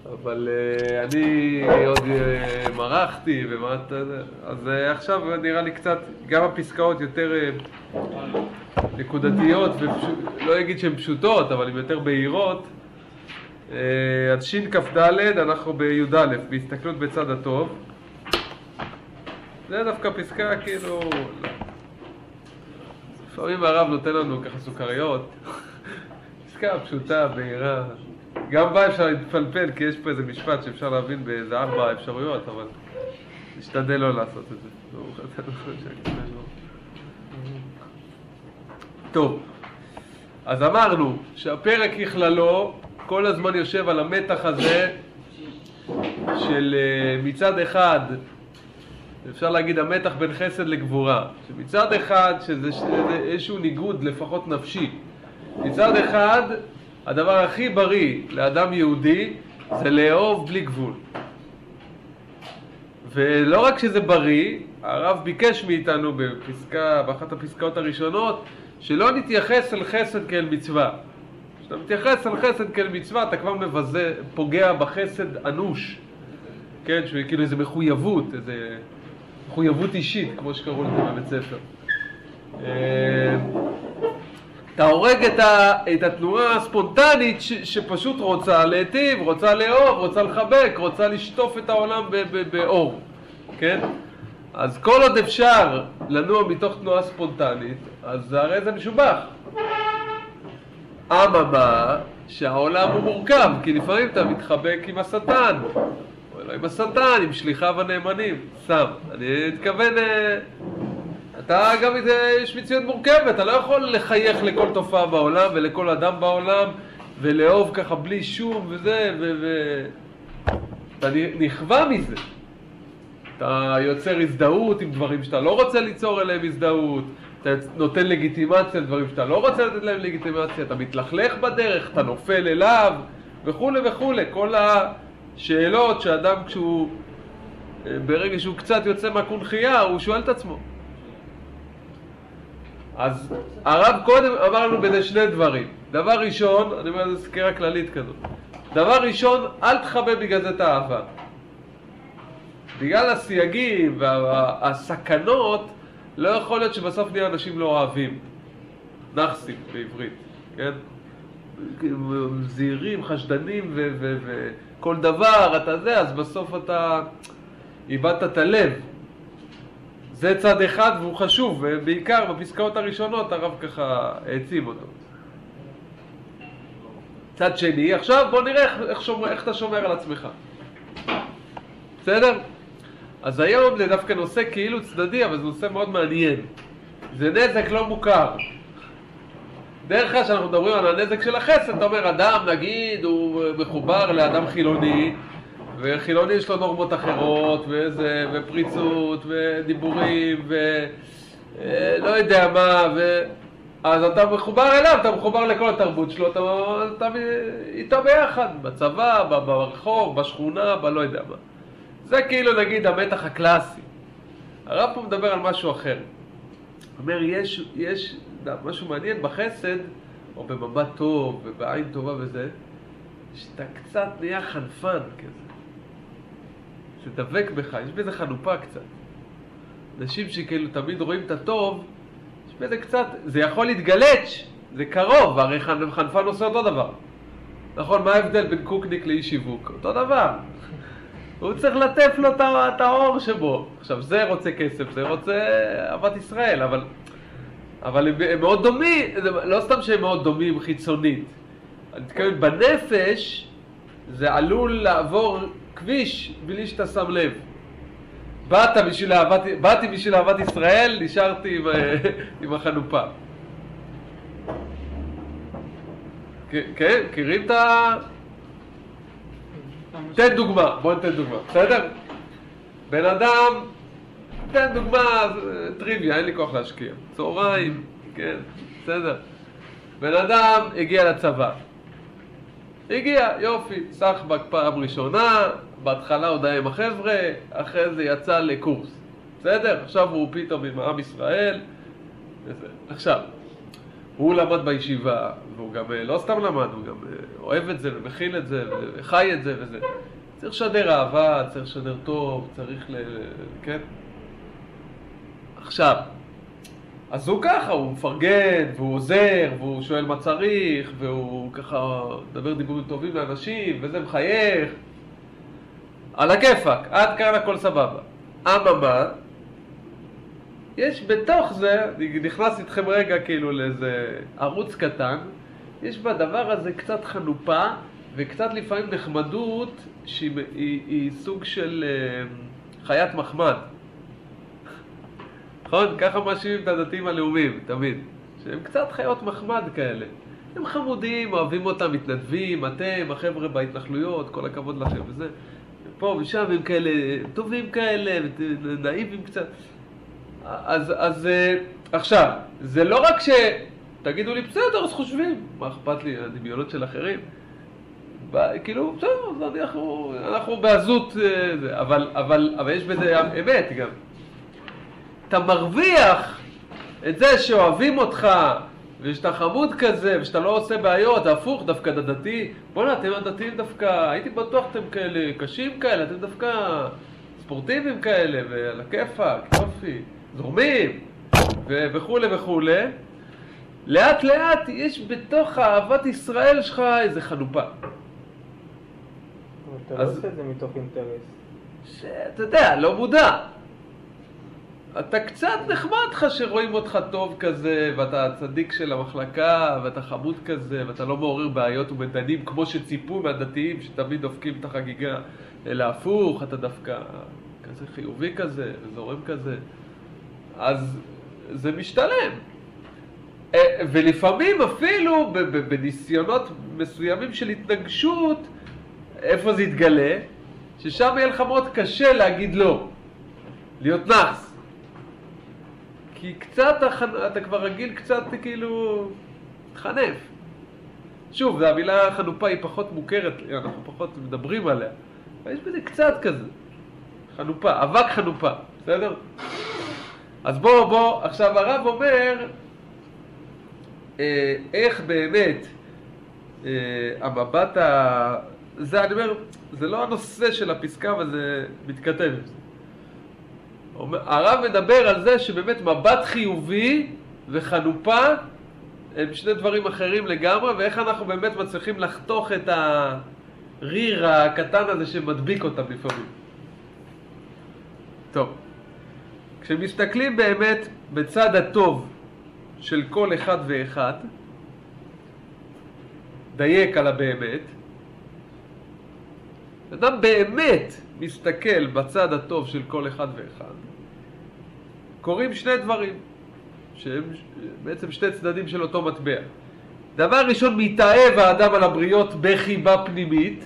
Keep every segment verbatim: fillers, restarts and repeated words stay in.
אבל אני עוד מרחתי ומה אתה יודע, אז עכשיו נראה לי קצת, גם הפסקאות יותר נקודתיות, ולא אגיד שהן פשוטות, אבל הן יותר בהירות. אז שין כף ד' אנחנו בי"א, בהסתכלות בצד הטוב. זה דווקא פסקה כאילו... לפעמים הרב נותן לנו ככה סוכריות. פסקה פשוטה, בהירה. גם בה אפשר להתפלפל, כי יש פה איזה משפט שאפשר להבין באיזה ארבע אפשרויות, אבל נשתדל לא לעשות את זה. טוב, אז אמרנו שהפרק בכללו כל הזמן יושב על המתח הזה של מצד אחד, אפשר להגיד המתח בין חסד לגבורה, שמצד אחד שזה איזשהו ניגוד לפחות נפשי, מצד אחד הדבר הכי בריא לאדם יהודי זה לאהוב בלי גבול. ולא רק שזה בריא, הרב ביקש מאיתנו בפסקה, באחת הפסקאות הראשונות, שלא נתייחס אל חסד כאל מצווה. כשאתה מתייחס אל חסד כאל מצווה, אתה כבר מבזה, פוגע בחסד אנוש. כן, שהוא כאילו איזו מחויבות, איזו מחויבות אישית, כמו שקראו לזה בבית ספר. אתה הורג את, ה, את התנועה הספונטנית ש, שפשוט רוצה להיטיב, רוצה לאהוב, רוצה לחבק, רוצה לשטוף את העולם ב, ב, באור. כן? אז כל עוד אפשר לנוע מתוך תנועה ספונטנית, אז הרי זה משובח. אממה, שהעולם הוא מורכב, כי לפעמים אתה מתחבק עם השטן, או לא עם השטן, עם שליחיו הנאמנים. סתם, אני אתכוון... אתה גם, יש מציאות מורכבת, אתה לא יכול לחייך לכל תופעה בעולם ולכל אדם בעולם ולאהוב ככה בלי שום וזה, ו... ו... אתה נכווה מזה. אתה יוצר הזדהות עם דברים שאתה לא רוצה ליצור אליהם הזדהות, אתה נותן לגיטימציה לדברים שאתה לא רוצה לתת להם לגיטימציה, אתה מתלכלך בדרך, אתה נופל אליו וכו' וכו'. כל השאלות שאדם כשהוא, ברגע שהוא קצת יוצא מהקונחייה, הוא שואל את עצמו. אז הרב קודם אמר לנו בזה שני דברים. דבר ראשון, אני אומר, זו סקירה כללית כזאת. דבר ראשון, אל תחבא בגלל זה את האהבה. בגלל הסייגים והסכנות, לא יכול להיות שבסוף נהיה אנשים לא אוהבים. נחסים בעברית, כן? זהירים, חשדנים וכל דבר, אתה זה, אז בסוף אתה איבדת את הלב. זה צד אחד והוא חשוב, ובעיקר בפסקאות הראשונות הרב ככה העצים אותו. צד שני, עכשיו בוא נראה איך, איך, שומר, איך אתה שומר על עצמך. בסדר? אז היום זה דווקא נושא כאילו צדדי, אבל זה נושא מאוד מעניין. זה נזק לא מוכר. דרך כלל שאנחנו מדברים על הנזק של החסד, אתה אומר, אדם נגיד הוא מחובר לאדם חילוני, וחילוני יש לו נורמות אחרות, וזה, ופריצות, ודיבורים, ולא יודע מה, ו... אז אתה מחובר אליו, אתה מחובר לכל התרבות שלו, אתה, אתה איתו ביחד, בצבא, ברחוב, בשכונה, בלא יודע מה. זה כאילו נגיד המתח הקלאסי. הרב פה מדבר על משהו אחר. אומר, יש, יש משהו מעניין בחסד, או במבט טוב, ובעין טובה וזה, שאתה קצת נהיה חנפן כזה. שדבק בך, יש בזה חנופה קצת. אנשים שכאילו תמיד רואים את הטוב, יש בזה קצת, זה יכול להתגלץ', זה קרוב, הרי חנפן עושה אותו דבר. נכון, מה ההבדל בין קוקניק לאיש שיווק? אותו דבר. הוא צריך לטף לו את האור שבו. עכשיו, זה רוצה כסף, זה רוצה אהבת ישראל, אבל, אבל הם, הם מאוד דומים, לא סתם שהם מאוד דומים חיצונית. אני מתכוון, בנפש זה עלול לעבור כביש בלי שאתה שם לב. באת בשביל אהבת, באתי בשביל אהבת ישראל, נשארתי עם, עם החנופה. כן, קוראים את ה... תן דוגמה, בוא נתן דוגמה, בסדר? בן אדם, תן דוגמה, טריוויה, אין לי כוח להשקיע. צהריים, כן, בסדר. בן אדם הגיע לצבא. הגיע, יופי, סחבק פעם ראשונה, בהתחלה עוד היה עם החבר'ה, אחרי זה יצא לקורס. בסדר? עכשיו הוא פתאום עם עם ישראל. עכשיו, הוא למד בישיבה, והוא גם לא סתם למד, הוא גם אוהב את זה ומכיל את זה וחי את זה וזה. צריך לשדר אהבה, צריך לשדר טוב, צריך ל... כן? עכשיו, אז הוא ככה, הוא מפרגן, והוא עוזר, והוא שואל מה צריך, והוא ככה מדבר דיבורים טובים לאנשים, וזה מחייך. על הכיפק, עד כאן הכל סבבה. אממה, יש בתוך זה, נכנס איתכם רגע כאילו לאיזה ערוץ קטן, יש בדבר הזה קצת חנופה, וקצת לפעמים נחמדות, שהיא היא, היא סוג של uh, חיית מחמד. נכון? ככה משאירים את הדתיים הלאומיים, תמיד. שהם קצת חיות מחמד כאלה. הם חמודים, אוהבים אותם, מתנדבים, אתם, החבר'ה בהתנחלויות, כל הכבוד לכם וזה. פה ושם הם כאלה, טובים כאלה, נאיבים קצת. אז, אז עכשיו, זה לא רק שתגידו לי, בסדר, אז חושבים, מה אכפת לי, הדמיונות של אחרים? כאילו, בסדר, אנחנו, אנחנו בעזות, אבל, אבל, אבל יש בזה אמת גם. אתה מרוויח את זה שאוהבים אותך, ושאתה חמוד כזה, ושאתה לא עושה בעיות, הפוך, דווקא דתי. בוא'נה, אתם הדתיים דווקא, הייתי בטוח אתם כאלה קשים כאלה, אתם דווקא ספורטיביים כאלה, ועל הכיפק, יופי, זורמים, וכו' וכו'. לאט לאט יש בתוך אהבת ישראל שלך איזה חנופה. אתה לא עושה את זה מתוך אינטרס. שאתה יודע, לא מודע. אתה קצת נחמד לך שרואים אותך טוב כזה, ואתה צדיק של המחלקה, ואתה חמוד כזה, ואתה לא מעורר בעיות ומדנים כמו שציפו מהדתיים שתמיד דופקים את החגיגה. אלא הפוך, אתה דווקא כזה חיובי כזה, זורם כזה. אז זה משתלם. ולפעמים אפילו בניסיונות מסוימים של התנגשות, איפה זה יתגלה? ששם יהיה לך מאוד קשה להגיד לא, להיות נחס. כי קצת, אתה כבר רגיל קצת כאילו תחנף. שוב, המילה חנופה היא פחות מוכרת, אנחנו פחות מדברים עליה. יש בזה קצת כזה. חנופה, אבק חנופה, בסדר? אז בוא, בוא, עכשיו הרב אומר, אה, איך באמת אה, המבט ה... זה, אני אומר, זה לא הנושא של הפסקה, אבל זה מתכתב עם זה. הרב מדבר על זה שבאמת מבט חיובי וחנופה הם שני דברים אחרים לגמרי, ואיך אנחנו באמת מצליחים לחתוך את הריר הקטן הזה שמדביק אותם לפעמים. טוב, כשמסתכלים באמת בצד הטוב של כל אחד ואחד, דייק על הבאמת, אדם באמת מסתכל בצד הטוב של כל אחד ואחד, קוראים שני דברים, שהם בעצם שני צדדים של אותו מטבע. דבר ראשון, מתאהב האדם על הבריות בחיבה פנימית.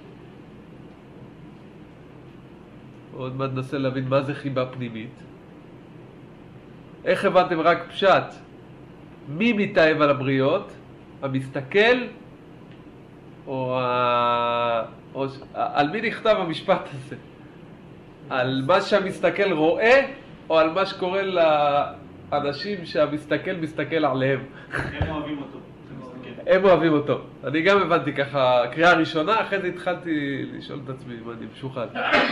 עוד מעט ננסה להבין מה זה חיבה פנימית. איך הבנתם רק פשט? מי מתאהב על הבריות? המסתכל? או, ה... או על מי נכתב המשפט הזה? על מה שהמסתכל רואה, או על מה שקורה לאנשים שהמסתכל מסתכל עליהם? הם אוהבים אותו. הם אוהבים אותו. אני גם הבנתי ככה, קריאה ראשונה, אחרי זה התחלתי לשאול את עצמי מה אני משוחד.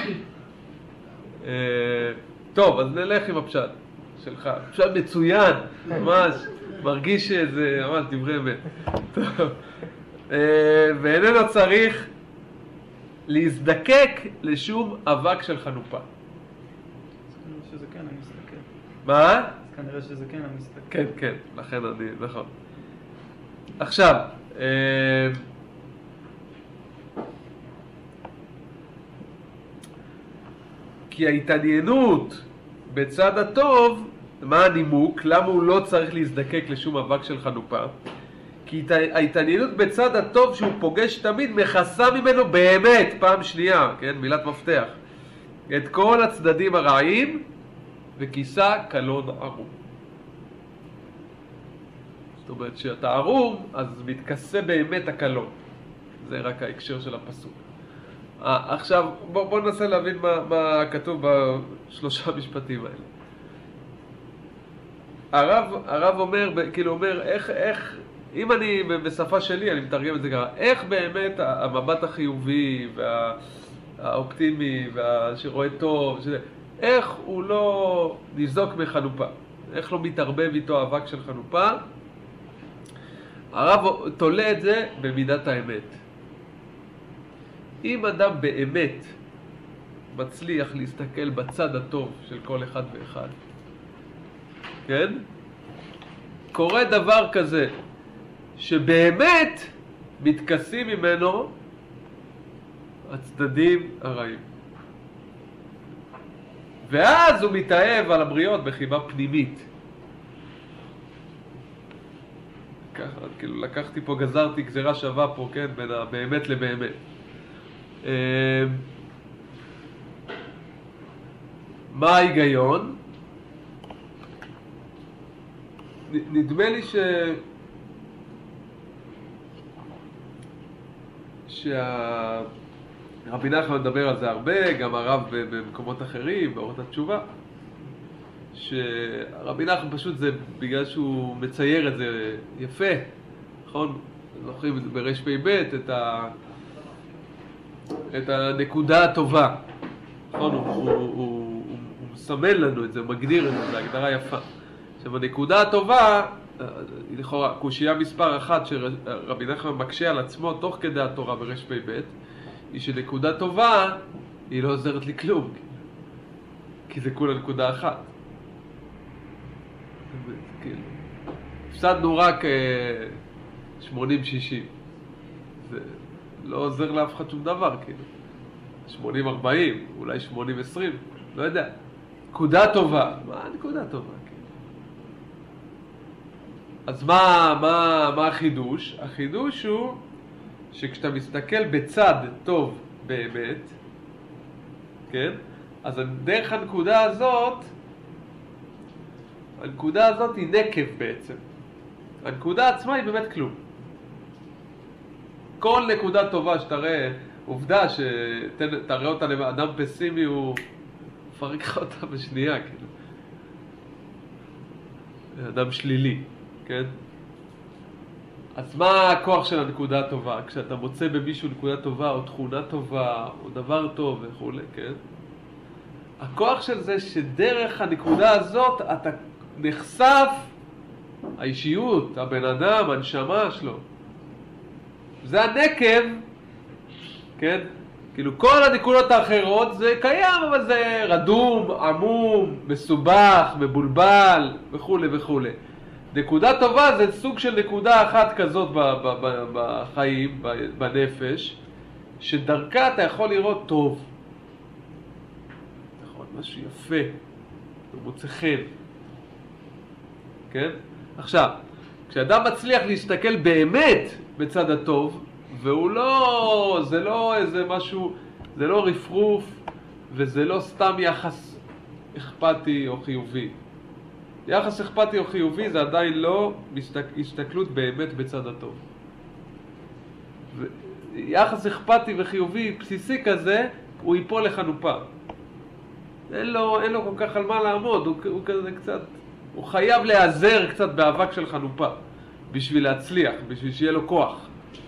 טוב, אז נלך עם הפשט שלך. פשט מצוין, ממש, מרגיש שזה ממש דברי אמת. טוב. ואיננו צריך להזדקק לשום אבק של חנופה. כנראה שזה כן, אני מסתכל. מה? אז כנראה שזה כן, אני מסתכל. כן, כן, לכן אני, נכון. עכשיו, כי ההתעניינות בצד הטוב, מה הנימוק? למה הוא לא צריך להזדקק לשום אבק של חנופה? כי ההתעניינות בצד הטוב שהוא פוגש תמיד מכסה ממנו באמת, פעם שנייה, כן, מילת מפתח, את כל הצדדים הרעים וכיסה קלון ערום. זאת אומרת שאתה ערום, אז מתכסה באמת הקלון. זה רק ההקשר של הפסוק. עכשיו, בוא, בוא ננסה להבין מה, מה כתוב בשלושה משפטים האלה. הרב, הרב אומר, כאילו אומר, איך, איך, אם אני בשפה שלי, אני מתרגם את זה ככה, איך באמת המבט החיובי והאופטימי והשרואה טוב, שזה, איך הוא לא ניזוק מחנופה, איך לא מתערבב איתו אבק של חנופה. הרב תולה את זה במידת האמת. אם אדם באמת מצליח להסתכל בצד הטוב של כל אחד ואחד, כן? קורה דבר כזה, שבאמת מתכסים ממנו הצדדים הרעים. ואז הוא מתאהב על הבריות בחיבה פנימית. ככה, כאילו לקחתי פה, גזרתי גזירה שווה פה, כן? בין הבאמת לבאמת. מה ההיגיון? נדמה לי ש... שהרבי נחמן מדבר על זה הרבה, גם הרב במקומות אחרים, באורות התשובה, שהרבי נחמן פשוט זה בגלל שהוא מצייר את זה יפה, נכון? זוכרים ברש פי בית את, ה... את הנקודה הטובה, נכון? הוא, הוא, הוא, הוא, הוא מסמל לנו את זה, הוא מגדיר את זה, זו הגדרה יפה. עכשיו, הנקודה הטובה, לכאורה, קושייה מספר אחת שרבי נחמן מקשה על עצמו תוך כדי התורה ברש פי בית, היא שנקודה טובה היא לא עוזרת לי כלום, כי זה כולה נקודה אחת. הפסדנו רק שמונים שישים, זה לא עוזר לאף אחד שום דבר, כאילו. שמונים ארבעים, אולי שמונים עשרים, לא יודע. נקודה טובה, מה נקודה טובה? אז מה, מה, מה החידוש? החידוש הוא שכשאתה מסתכל בצד טוב באמת, כן? אז דרך הנקודה הזאת, הנקודה הזאת היא נקב בעצם. הנקודה עצמה היא באמת כלום. כל נקודה טובה שתראה, עובדה שתראה אותה לאדם פסימי, הוא מפרק אותה בשנייה, כאילו. אדם שלילי. כן? אז מה הכוח של הנקודה הטובה? כשאתה מוצא במישהו נקודה טובה, או תכונה טובה, או דבר טוב וכו', כן? הכוח של זה שדרך הנקודה הזאת אתה נחשף האישיות, הבן אדם, הנשמה שלו. זה הנקב, כן? כאילו כל הנקודות האחרות זה קיים, אבל זה רדום, עמום, מסובך, מבולבל וכו' וכו'. נקודה טובה זה סוג של נקודה אחת כזאת בחיים, בנפש, שדרכה אתה יכול לראות טוב. אתה יכול לראות משהו יפה, מוצא חן. כן? עכשיו, כשאדם מצליח להסתכל באמת בצד הטוב, והוא לא, זה לא איזה משהו, זה לא רפרוף, וזה לא סתם יחס אכפתי או חיובי. יחס אכפתי או חיובי זה עדיין לא הסתכלות באמת בצד הטוב. יחס אכפתי וחיובי בסיסי כזה, הוא ייפול לחנופה. אין לו, אין לו כל כך על מה לעמוד, הוא, הוא כזה קצת, הוא חייב להיעזר קצת באבק של חנופה, בשביל להצליח, בשביל שיהיה לו כוח.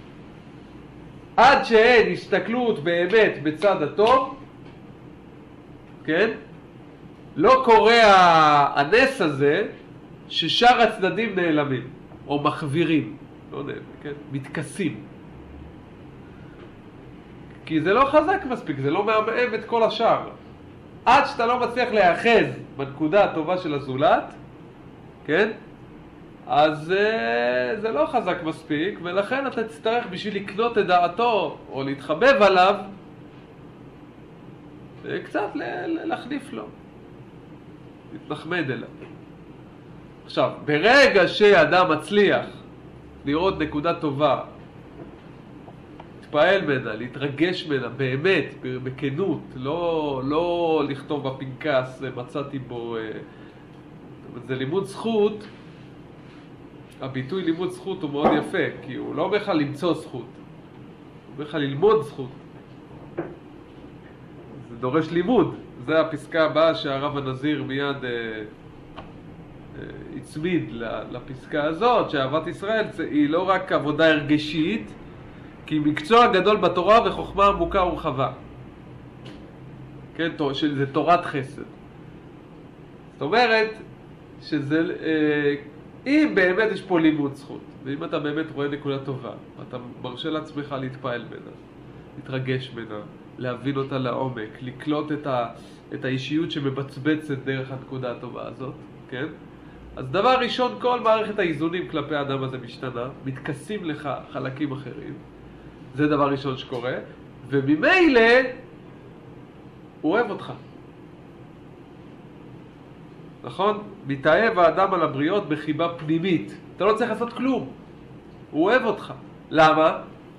עד שאין הסתכלות באמת בצד הטוב, כן? לא קורה הנס הזה ששאר הצדדים נעלמים, או מחבירים, לא נעלמים, כן? מתכסים. כי זה לא חזק מספיק, זה לא מעמעם את כל השאר. עד שאתה לא מצליח להיאחז בנקודה הטובה של הזולת, כן? אז זה לא חזק מספיק, ולכן אתה תצטרך בשביל לקנות את דעתו, או להתחבב עליו, קצת להחניף לו. להתנחמד אליו. עכשיו, ברגע שאדם מצליח לראות נקודה טובה, להתפעל ממנה, להתרגש ממנה, באמת, בכנות, לא, לא לכתוב בפנקס, מצאתי בו, זה לימוד זכות, הביטוי לימוד זכות הוא מאוד יפה, כי הוא לא אומר לך למצוא זכות, הוא אומר לך ללמוד זכות. זה דורש לימוד. זה הפסקה הבאה שהרב הנזיר מיד אה, הצמיד לפסקה הזאת, שאהבת ישראל היא לא רק עבודה הרגשית, כי מקצוע גדול בתורה וחוכמה עמוקה ורחבה. כן, שזה תורת חסד. זאת אומרת, שזה, אם באמת יש פה לימוד זכות, ואם אתה באמת רואה נקודה טובה, ואתה מרשה לעצמך להתפעל ממנה, להתרגש ממנה, להבין אותה לעומק, לקלוט את, ה, את האישיות שמבצבצת דרך הנקודה הטובה הזאת, כן? אז דבר ראשון, כל מערכת האיזונים כלפי האדם הזה משתנה, מתכסים לך חלקים אחרים, זה דבר ראשון שקורה, וממילא הוא אוהב אותך. נכון? מתאהב האדם על הבריות בחיבה פנימית. אתה לא צריך לעשות כלום. הוא אוהב אותך. למה?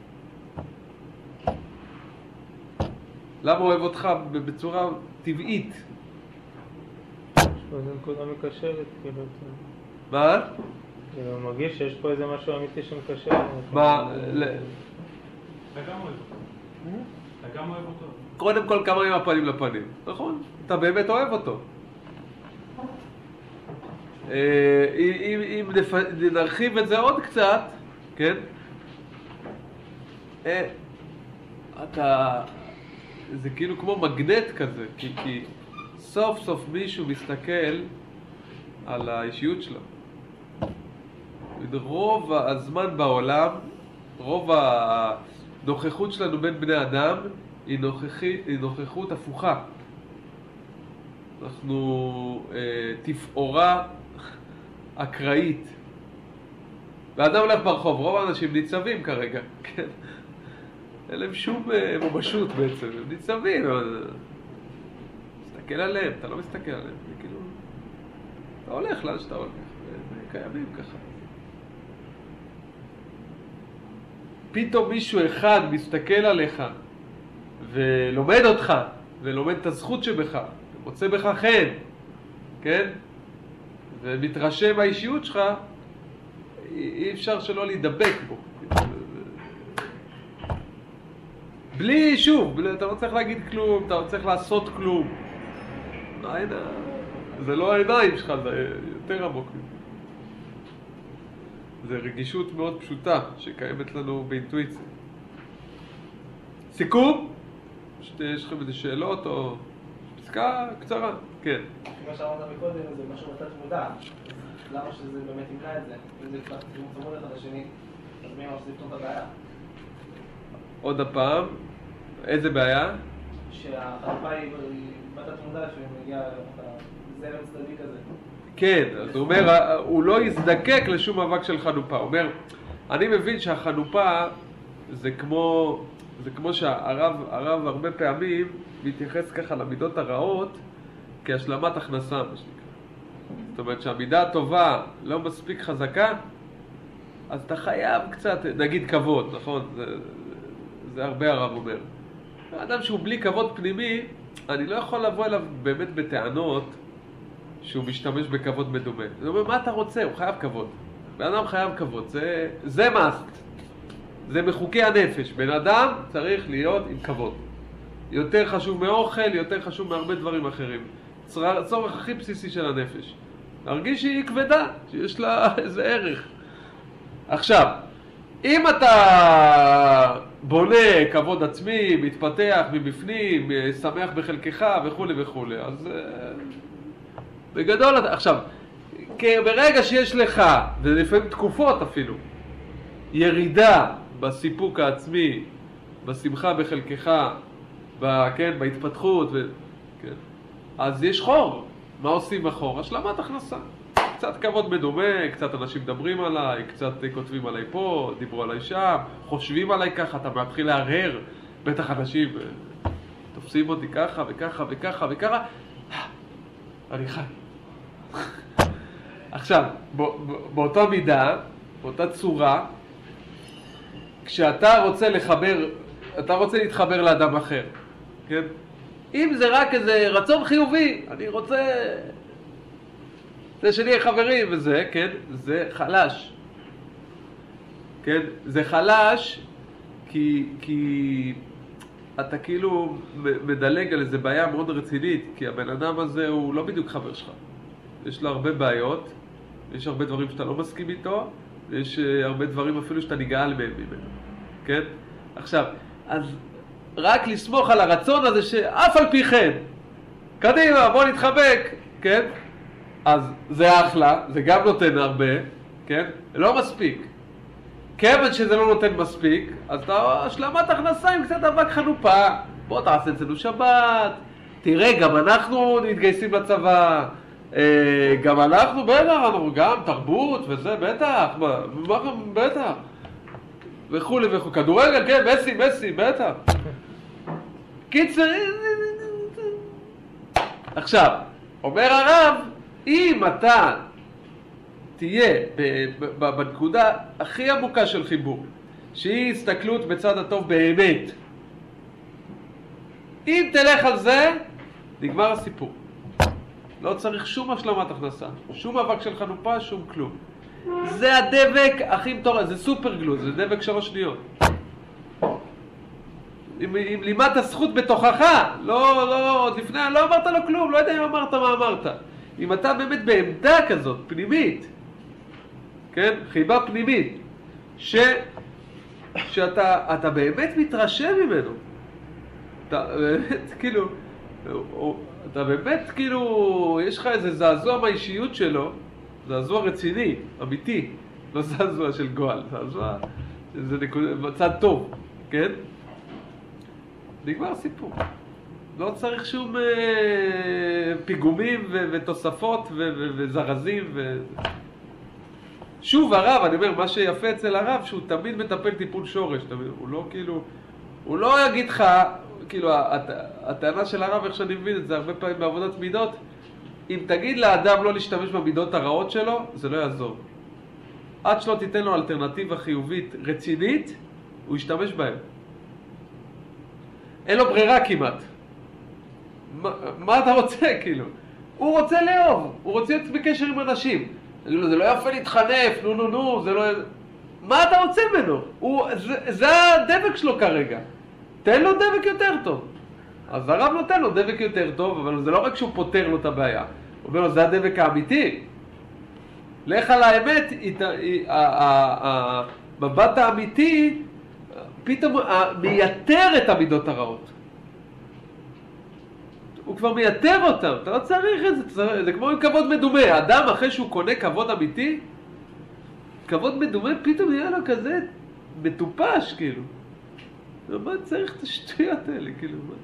למה הוא אוהב אותך בצורה טבעית? יש פה איזה נקודה מקשרת, כאילו... מה? כאילו, מרגיש שיש פה איזה משהו אמיתי שמקשר. מה? אתה גם אוהב אותו. אתה גם אוהב אותו. קודם כל כמה עם הפנים לפנים. נכון? אתה באמת אוהב אותו. אם, אם נרחיב את זה עוד קצת, כן? אתה, זה כאילו כמו מגנט כזה, כי, כי סוף סוף מישהו מסתכל על האישיות שלו. רוב הזמן בעולם, רוב הנוכחות שלנו בין בני אדם היא, נוכחי, היא נוכחות הפוכה. אנחנו אה, תפאורה אקראית. ואדם הולך ברחוב, רוב האנשים ניצבים כרגע, כן? אין להם שום אה, ממשות בעצם, הם ניצבים. מסתכל עליהם, אתה לא מסתכל עליהם, זה כאילו... אתה הולך לאן שאתה הולך, הם קיימים ככה. פתאום מישהו אחד מסתכל עליך ולומד אותך, ולומד את הזכות שבך, מוצא בך חן, כן? ומתרשם האישיות שלך, אי אפשר שלא להידבק בו. בלי, שוב, בלי, אתה לא צריך להגיד כלום, אתה לא צריך לעשות כלום. העין, זה לא העיניים שלך, זה יותר עמוק. זה רגישות מאוד פשוטה שקיימת לנו באינטואיציה. סיכום? יש לכם איזה שאלות או פסקה קצרה? כן. מה שאמרת מקודם זה משהו בתת מודע. למה שזה באמת ימנע את זה? אם זה קצת צמוד אחד לשני, אז מי אמר שזה יפתור את הבעיה? עוד הפעם, איזה בעיה? שהחלופה היא בתת מודע שמגיעה לזרם צדדי כזה. כן, אז הוא אומר, הוא לא יזדקק לשום מאבק של חנופה. הוא אומר, אני מבין שהחנופה זה כמו, זה כמו שהרב, הרב הרבה פעמים מתייחס ככה למידות הרעות כהשלמת הכנסה, מה שנקרא. זאת אומרת שהמידה הטובה לא מספיק חזקה, אז אתה חייב קצת, נגיד כבוד, נכון? זה, זה הרבה הרב אומר. האדם שהוא בלי כבוד פנימי, אני לא יכול לבוא אליו באמת בטענות שהוא משתמש בכבוד מדומה. זאת אומרת, מה אתה רוצה? הוא חייב כבוד. בן אדם חייב כבוד, זה, זה מאסט. זה מחוקי הנפש. בן אדם צריך להיות עם כבוד. יותר חשוב מאוכל, יותר חשוב מהרבה דברים אחרים. צורך הכי בסיסי של הנפש. להרגיש שהיא כבדה, שיש לה איזה ערך. עכשיו, אם אתה בונה כבוד עצמי, מתפתח מבפנים, שמח בחלקך וכו' וכו', אז בגדול, עכשיו, ברגע שיש לך, ולפעמים תקופות אפילו, ירידה בסיפוק העצמי, בשמחה בחלקך, ב, כן, בהתפתחות, ו, כן, אז יש חור. מה עושים בחור? השלמת הכנסה. קצת כבוד מדומה, קצת אנשים מדברים עליי, קצת כותבים עליי פה, דיברו עליי שם, חושבים עליי ככה, אתה מתחיל להרהר, בטח אנשים תופסים אותי ככה וככה וככה וככה, אני חי. עכשיו, באותה מידה, באותה צורה, כשאתה רוצה לחבר, אתה רוצה להתחבר לאדם אחר, כן? אם זה רק איזה רצון חיובי, אני רוצה... זה שנהיה חברים וזה, כן? זה חלש. כן? זה חלש כי, כי אתה כאילו מדלג על איזה בעיה מאוד רצינית, כי הבן אדם הזה הוא לא בדיוק חבר שלך. יש לו הרבה בעיות, יש הרבה דברים שאתה לא מסכים איתו, ויש אה, הרבה דברים אפילו שאתה נגעל מהם ממנו, כן? עכשיו, אז רק לסמוך על הרצון הזה שאף על פי כן, קדימה, בוא נתחבק, כן? אז זה אחלה, זה גם נותן הרבה, כן? לא מספיק. כיוון שזה לא נותן מספיק, אז אתה השלמת הכנסה עם קצת אבק חנופה. בוא תעשה אצלנו שבת, תראה, גם אנחנו מתגייסים לצבא, גם אנחנו בטח, אנחנו גם תרבות וזה, בטח, בטח. וכולי וכולי, כדורגל, כן, מסי, מסי, בטח. קיצר, עכשיו, אומר הרב, אם אתה תהיה בנקודה הכי עמוקה של חיבור, שהיא הסתכלות בצד הטוב באמת, אם תלך על זה, נגמר הסיפור. לא צריך שום השלמת הכנסה, שום אבק של חנופה, שום כלום. זה הדבק הכי מטורף, זה סופר גלו, זה דבק שלוש שניות. אם, אם לימדת זכות בתוכך, לא, לא, עוד לפני, לא אמרת לו כלום, לא יודע אם אמרת מה אמרת. אם אתה באמת בעמדה כזאת, פנימית, כן? חיבה פנימית, ש, שאתה אתה באמת מתרשם ממנו. אתה באמת, כאילו, אתה באמת, כאילו, יש לך איזה זעזוע מהאישיות שלו, זעזוע רציני, אמיתי, לא זעזוע של גועל, זעזוע, זה מצד טוב, כן? נגמר סיפור. לא צריך שום אה, פיגומים ו- ותוספות ו- ו- וזרזים ו... שוב הרב, אני אומר, מה שיפה אצל הרב, שהוא תמיד מטפל טיפול שורש, תמיד, הוא לא כאילו, הוא לא יגיד לך, כאילו, הט- הטענה של הרב, איך שאני מבין את זה, הרבה פעמים בעבודת מידות, אם תגיד לאדם לא להשתמש במידות הרעות שלו, זה לא יעזור. עד שלא תיתן לו אלטרנטיבה חיובית רצינית, הוא ישתמש בהם. אין לו ברירה כמעט. מה, מה אתה רוצה, כאילו? הוא רוצה לאהוב, הוא רוצה להיות בקשר עם אנשים. זה לא יפה להתחנף, נו נו נו, זה לא... מה אתה רוצה ממנו? הוא, זה, זה הדבק שלו כרגע. תן לו דבק יותר טוב. אז הרב נותן לו דבק יותר טוב, אבל זה לא רק שהוא פותר לו את הבעיה. הוא אומר לו, זה הדבק האמיתי. לך על האמת, המבט האמיתי פתאום מייתר את המידות הרעות. הוא כבר מייתר אותם, אתה לא צריך את זה, זה, זה כמו עם כבוד מדומה. אדם אחרי שהוא קונה כבוד אמיתי, כבוד מדומה פתאום יהיה לו כזה מטופש, כאילו. מה צריך את השטויות האלה, כאילו, מה?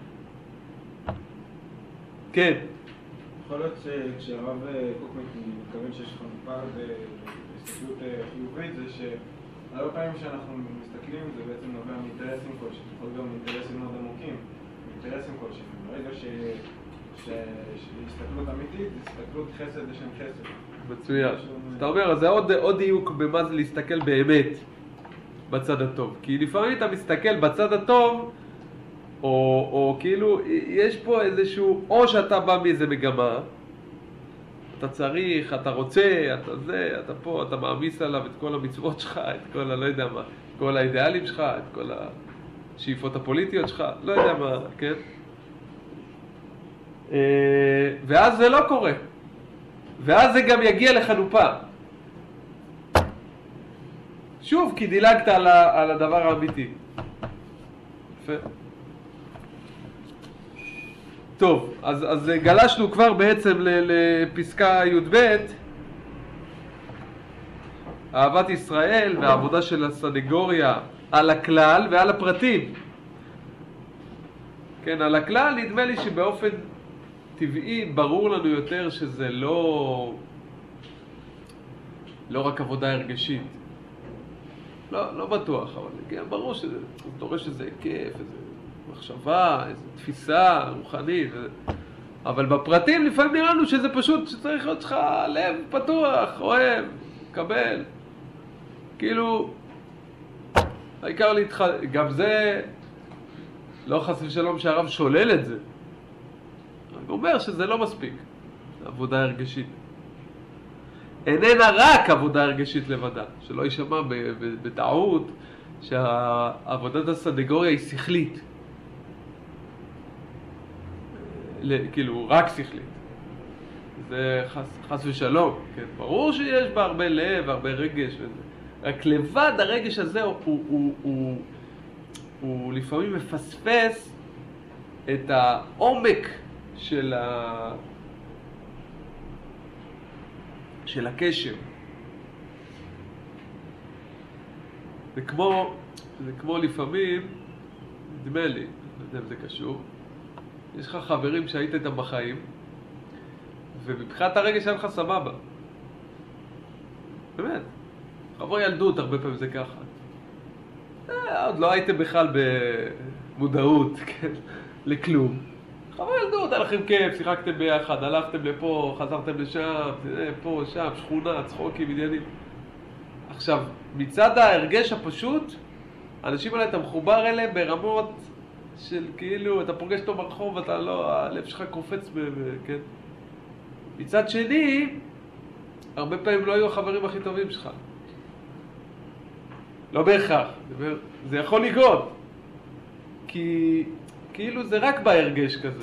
כן. יכול להיות שכשהרב קוקמית מתכוון שיש חנופה והסתכלות חיובית, זה שהרבה פעמים שאנחנו מסתכלים זה בעצם נובע מאינטרסים כלשהם, יכול גם אינטרסים מאוד עמוקים, אינטרסים כלשהם. ברגע שהסתכלות אמיתית, הסתכלות חסד לשם חסד. מצוין. אתה אומר, זה עוד דיוק במה זה להסתכל באמת בצד הטוב. כי לפעמים אתה מסתכל בצד הטוב, או, או כאילו, יש פה איזשהו, או שאתה בא מאיזה מגמה, אתה צריך, אתה רוצה, אתה זה, אתה פה, אתה מעמיס עליו את כל המצוות שלך, את כל, לא יודע מה, כל האידיאלים שלך, את כל השאיפות הפוליטיות שלך, לא יודע מה, כן? ואז זה לא קורה. ואז זה גם יגיע לחנופה. שוב, כי דילגת על, ה, על הדבר האמיתי. יפה. טוב, אז, אז גלשנו כבר בעצם לפסקה י' ב', אהבת ישראל והעבודה של הסנגוריה על הכלל ועל הפרטים. כן, על הכלל נדמה לי שבאופן טבעי ברור לנו יותר שזה לא, לא רק עבודה הרגשית. לא, לא בטוח, אבל כן, ברור שזה דורש איזה היקף, איזה מחשבה, איזו תפיסה רוחנית, אבל בפרטים לפעמים נראה לנו שזה פשוט שצריך להיות לך לב פתוח, אוהב, קבל, כאילו, העיקר להתח... גם זה לא חס ושלום שהרב שולל את זה, הוא אומר שזה לא מספיק, עבודה הרגשית. איננה רק עבודה הרגשית לבדה, שלא יישמע בטעות שהעבודת הסנגוריה היא שכלית. כאילו, רק שכלית. זה חס, חס ושלום, כן? ברור שיש בה הרבה לב, הרבה רגש וזה. רק לבד הרגש הזה הוא, הוא, הוא, הוא, הוא לפעמים מפספס את העומק של, ה... של הקשר. זה כמו, זה כמו לפעמים, נדמה לי, לא יודע אם זה קשור, יש לך חברים שהיית איתם בחיים, ומבחינת הרגש היה לך סבבה. באמת. חבר ילדות, הרבה פעמים זה ככה. אה, עוד לא הייתם בכלל במודעות, כן, לכלום. חבר ילדות, היה לכם כיף, שיחקתם ביחד, הלכתם לפה, חזרתם לשם, פה, שם, שכונה, צחוקים, עניינים. עכשיו, מצד ההרגש הפשוט, האנשים האלה אתה מחובר אליהם ברמות של כאילו, אתה פוגש אותו ברחוב ואתה לא, הלב שלך קופץ, ב- ב- כן? מצד שני, הרבה פעמים לא היו החברים הכי טובים שלך. לא בהכרח, זה יכול לקרות. כי כאילו זה רק בהרגש כזה.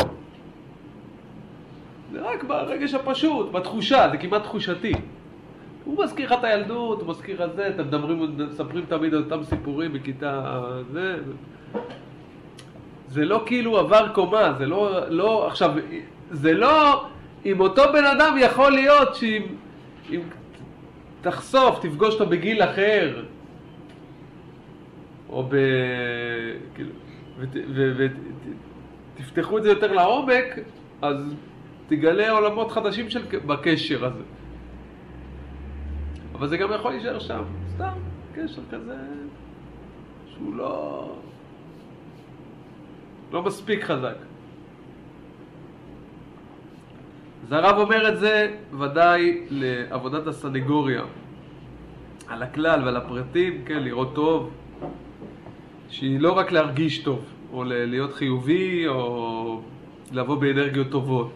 זה רק ברגש הפשוט, בתחושה, זה כמעט תחושתי. הוא מזכיר לך את הילדות, הוא מזכיר את זה, אתם מדברים, מספרים תמיד על אותם סיפורים בכיתה זה. זה לא כאילו עבר קומה, זה לא, לא, עכשיו, זה לא, עם אותו בן אדם יכול להיות שאם אם תחשוף, תפגוש אותו בגיל אחר, או ב... כאילו, ותפתחו את זה יותר לעומק, אז תגלה עולמות חדשים של, בקשר הזה. אבל זה גם יכול להישאר שם, סתם, קשר כזה, שהוא לא... לא מספיק חזק. אז הרב אומר את זה ודאי לעבודת הסנגוריה, על הכלל ועל הפרטים, כן, לראות טוב, שהיא לא רק להרגיש טוב, או להיות חיובי, או לבוא באנרגיות טובות.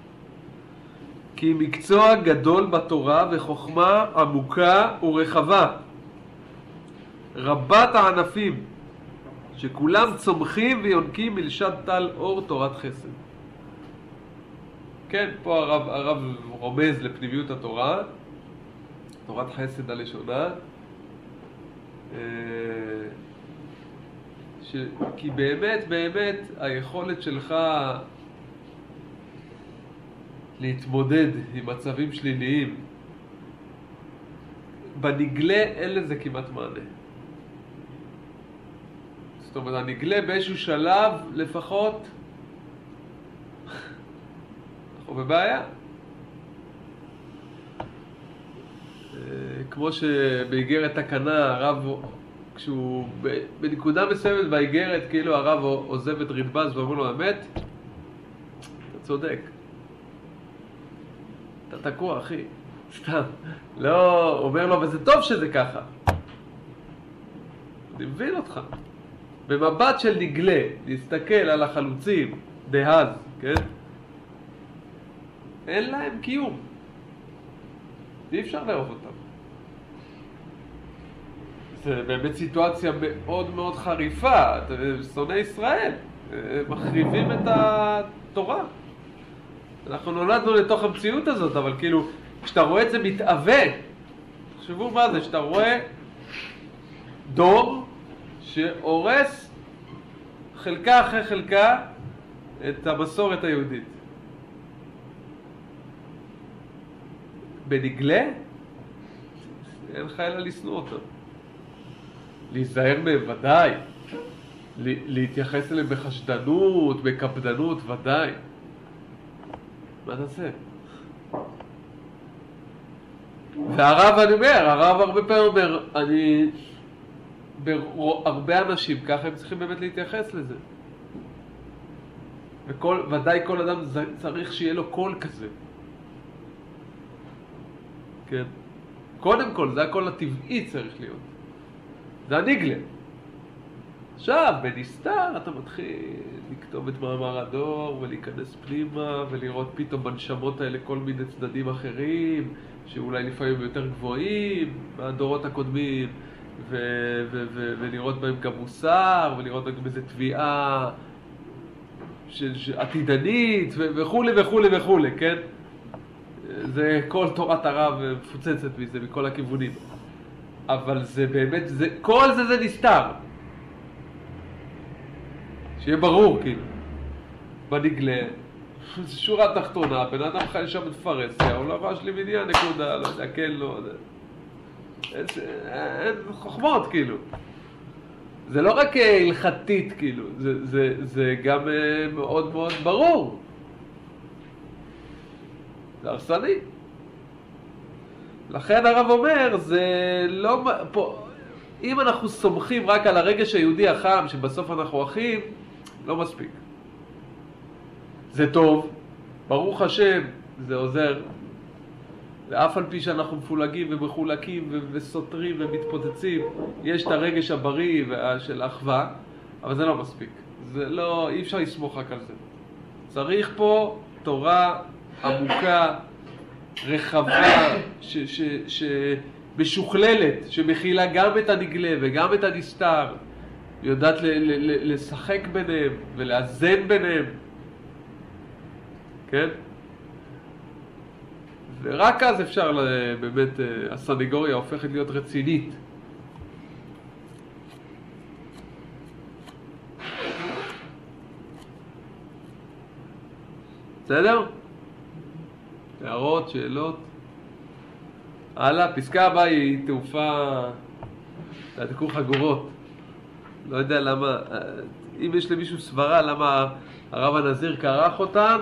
כי מקצוע גדול בתורה וחוכמה עמוקה ורחבה, רבת הענפים, שכולם צומחים ויונקים מלשד טל אור תורת חסד. כן, פה הרב, הרב רומז לפנימיות התורה, תורת חסד הלשונה, ש... כי באמת, באמת, היכולת שלך להתמודד עם מצבים שליליים, בנגלה אין לזה כמעט מענה. זאת אומרת, הנגלה באיזשהו שלב לפחות, אנחנו בבעיה. כמו שבאיגרת תקנה, הרב, כשהוא בנקודה מסוימת באיגרת, כאילו הרב עוזב את רדב"ז ואומר לו, האמת, אתה צודק. אתה תקוע, אחי. סתם. לא, אומר לו, וזה טוב שזה ככה. אני מבין אותך. במבט של נגלה, להסתכל על החלוצים, דהז, כן? אין להם קיום. אי אפשר לאהוב אותם. זה באמת סיטואציה מאוד מאוד חריפה. שונאי ישראל מחריבים את התורה. אנחנו נולדנו לתוך המציאות הזאת, אבל כאילו, כשאתה רואה את זה מתאווה, תחשבו מה זה, שאתה רואה דור שהורס חלקה אחרי חלקה את המסורת היהודית. בנגלה, אין לך אלא לשנוא אותם. להיזהר מהם ודאי. להתייחס אליהם בחשדנות, בקפדנות ודאי. מה תעשה? והרב, אני אומר, הרב הרבה פעמים אומר, אני... הרבה אנשים ככה הם צריכים באמת להתייחס לזה. וכל, ודאי כל אדם צריך שיהיה לו קול כזה. כן. קודם כל, זה הקול הטבעי צריך להיות. זה הנגלה. עכשיו, בנסתר אתה מתחיל לכתוב את מאמר הדור ולהיכנס פנימה ולראות פתאום בנשמות האלה כל מיני צדדים אחרים שאולי לפעמים יותר גבוהים מהדורות הקודמים ו- ו- ו- ולראות בהם גם מוסר ולראות בהם איזו תביעה ש- ש- עתידנית ו- וכו' וכו' וכו', כן? זה כל תורת הרב מפוצצת מזה, מכל הכיוונים. אבל זה באמת, זה, כל זה זה נסתר. שיהיה ברור, כאילו. בנגלה, שורה תחתונה, בן אדם חי שם בפרהסיה, הוא לא רש לי מניין, נקודה, לא יודע, כן, לא יודע. אין, אין חוכמות, כאילו. זה לא רק הלכתית, כאילו, זה, זה, זה גם מאוד מאוד ברור. זה הרסני. לכן הרב אומר, זה לא... פה, אם אנחנו סומכים רק על הרגש היהודי החם, שבסוף אנחנו אחים, לא מספיק. זה טוב, ברוך השם, זה עוזר. ואף על פי שאנחנו מפולגים ומחולקים ו- וסותרים ומתפוצצים, יש את הרגש הבריא של האחווה, אבל זה לא מספיק. זה לא, אי אפשר לסמוך רק על זה. צריך פה תורה עמוקה, רחבה, ש- ש- ש- משוכללת, שמכילה גם את הנגלה וגם את הנסתר, יודעת ל- ל- ל- לשחק ביניהם ולאזן ביניהם. כן? ורק אז אפשר, באמת, הסניגוריה הופכת להיות רצינית. בסדר? הערות, שאלות? הלאה, פסקה הבאה היא תעופה, תעתקו חגורות. לא יודע למה, אם יש למישהו סברה למה הרב הנזיר קרח אותן,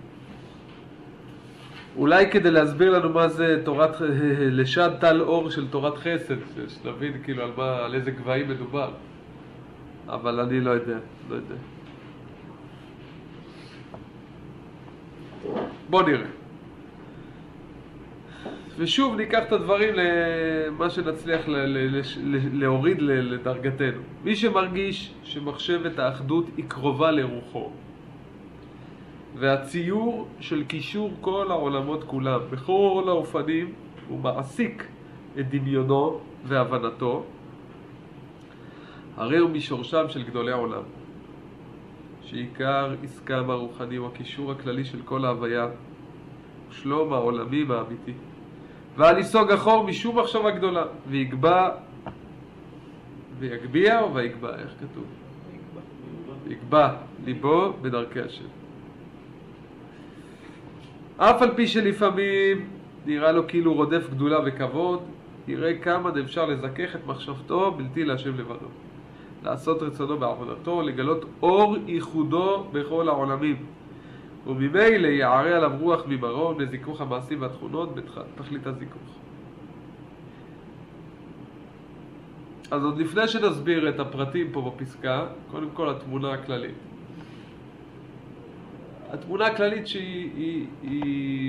אולי כדי להסביר לנו מה זה תורת, לשד טל אור של תורת חסד, שנבין כאילו על מה, על איזה גבהים מדובר. אבל אני לא יודע, לא יודע. בוא נראה. ושוב ניקח את הדברים למה שנצליח ל- ל- ל- להוריד לדרגתנו. מי שמרגיש שמחשבת האחדות היא קרובה לרוחו, והציור של קישור כל העולמות כולם בכל האופנים הוא מעסיק את דמיונו והבנתו, הרי הוא משורשם של גדולי העולם, שעיקר עסקם הרוחני הוא הקישור הכללי של כל ההוויה, שלום העולמים האמיתי, ועל יסוג אחור משום מחשבה גדולה, ויגבע ויגביע או ויגבע, איך כתוב? יגבע ליבו בדרכי השם. אף על פי שלפעמים נראה לו כאילו רודף גדולה וכבוד, יראה כמה אפשר לזכך את מחשבתו בלתי להשם לבדו, לעשות רצונו בעבודתו, לגלות אור ייחודו בכל העולמים, וממילא יערה עליו רוח ממרום לזיכוך המעשים והתכונות בתכלית הזיכוך. אז עוד לפני שנסביר את הפרטים פה בפסקה, קודם כל התמונה הכללית. התמונה הכללית שהיא היא, היא,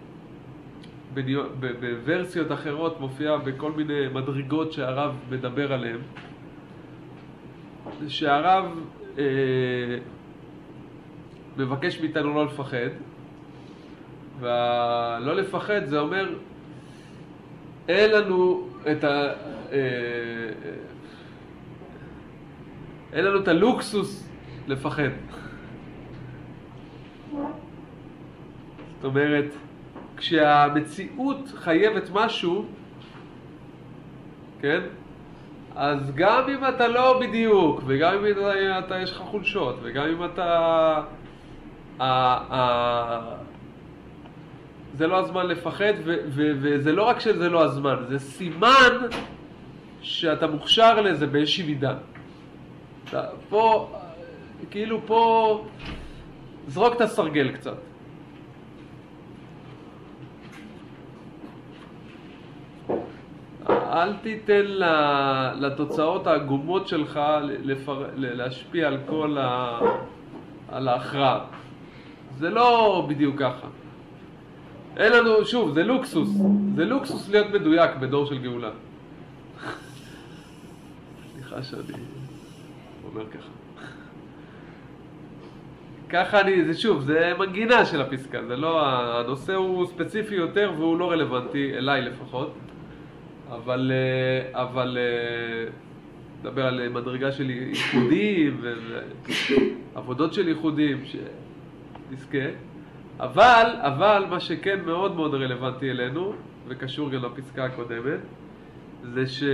בוורסיות אחרות מופיעה בכל מיני מדרגות שהרב מדבר עליהן, שהרב אה, מבקש מאיתנו לא לפחד, ולא לפחד זה אומר אין לנו את ה... אה, אין לנו את הלוקסוס לפחד. זאת אומרת, כשהמציאות חייבת משהו, כן? אז גם אם אתה לא בדיוק, וגם אם אתה, אתה יש לך חולשות, וגם אם אתה... ה, ה, זה לא הזמן לפחד, ו, ו, וזה לא רק שזה לא הזמן, זה סימן שאתה מוכשר לזה באיזושהי מידה. אתה, פה, כאילו פה, זרוק את הסרגל קצת. אל תיתן לתוצאות העגומות שלך לפר... להשפיע על כל ה... על ההכרעה. זה לא בדיוק ככה. אין לנו, שוב, זה לוקסוס. זה לוקסוס להיות מדויק בדור של גאולה. סליחה שאני אומר ככה. ככה אני, זה שוב, זה מנגינה של הפסקה. זה לא, הנושא הוא ספציפי יותר והוא לא רלוונטי, אליי לפחות. אבל, אבל, נדבר על מדרגה של ייחודים ועבודות של ייחודים שתזכה, אבל, אבל מה שכן מאוד מאוד רלוונטי אלינו, וקשור גם לפסקה הקודמת, זה ש...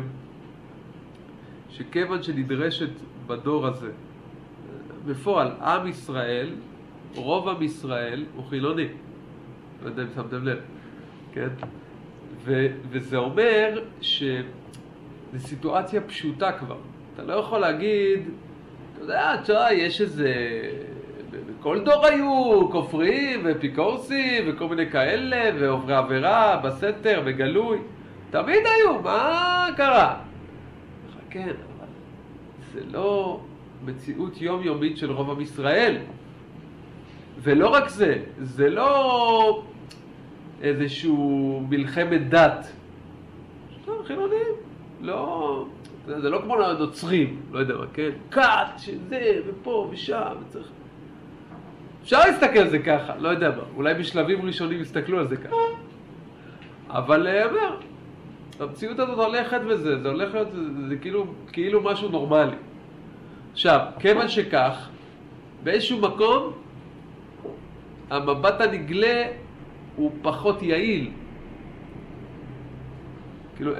שכיוון שנדרשת בדור הזה, בפועל, עם ישראל, רוב עם ישראל הוא חילוני. לא יודע אם שמתם לב, כן? ו... וזה אומר שזו סיטואציה פשוטה כבר. אתה לא יכול להגיד, אתה יודע, תשמע, יש איזה... בכל דור היו כופרים ואפיקורסים וכל מיני כאלה ועוברי עבירה בסתר וגלוי. תמיד היו, מה קרה? כן, אבל זה לא מציאות יומיומית של רוב עם ישראל. ולא רק זה, זה לא איזשהו מלחמת דת. לא, חילונים, לא... זה לא כמו נוצרים, לא יודע מה, כן? קאט, שזה, ופה ושם, וצריך... אפשר להסתכל על זה ככה, לא יודע מה, אולי בשלבים ראשונים יסתכלו על זה ככה. אבל אומר, המציאות הזאת הולכת וזה, זה הולך להיות, זה, זה כאילו, כאילו משהו נורמלי. עכשיו, כיוון שכך, באיזשהו מקום, המבט הנגלה הוא פחות יעיל. כאילו,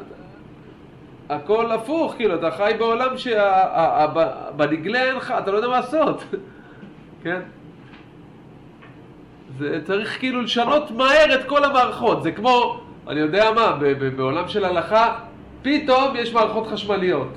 הכל הפוך, כאילו, אתה חי בעולם שבנגלה אין לך, אתה לא יודע מה לעשות. כן? זה צריך כאילו לשנות מהר את כל המערכות. זה כמו, אני יודע מה, בעולם של הלכה, פתאום יש מערכות חשמליות.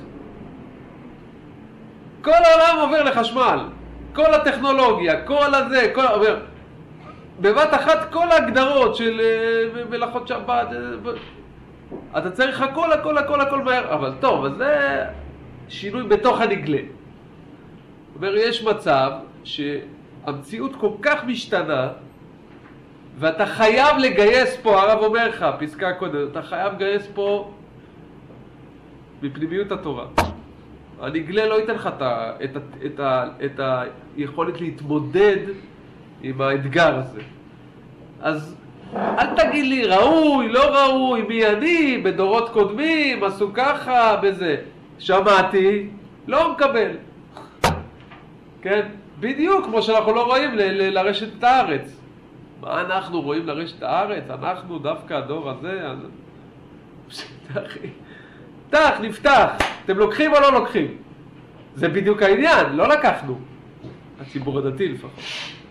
כל העולם עובר לחשמל. כל הטכנולוגיה, כל הזה, כל... אומר, בבת אחת כל ההגדרות של מלאכות שבת, אתה צריך הכל, הכל, הכל, הכל מהר. אבל טוב, אז זה שינוי בתוך הנגלה. אומר, יש מצב שהמציאות כל כך משתנה, ואתה חייב לגייס פה, הרב אומר לך, פסקה קודם, אתה חייב לגייס פה בפנימיות התורה. הנגלה לא ייתן לך את, את, את, את היכולת להתמודד עם האתגר הזה. אז אל תגיד לי ראוי, לא ראוי, מי אני, בדורות קודמים, עשו ככה, בזה. שמעתי, לא מקבל. כן? בדיוק כמו שאנחנו לא רואים ל- ל- לרשת את הארץ. מה אנחנו רואים לרשת את הארץ? אנחנו דווקא הדור הזה. אז... אחי. פתח, נפתח. אתם לוקחים או לא לוקחים? זה בדיוק העניין, לא לקחנו. הציבור הדתי לפחות.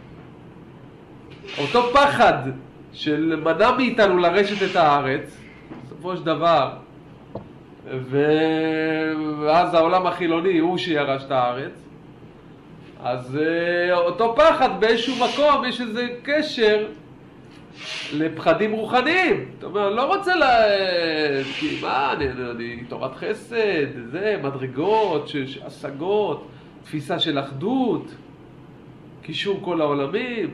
אותו פחד של מנע מאיתנו לרשת את הארץ, בסופו של דבר, ואז העולם החילוני הוא שירש את הארץ, אז אותו פחד באיזשהו מקום יש איזה קשר לפחדים רוחניים. זאת אומרת, אני לא רוצה ל... כי מה, אני, אני תורת חסד, זה, מדרגות, ש... השגות, תפיסה של אחדות, קישור כל העולמים.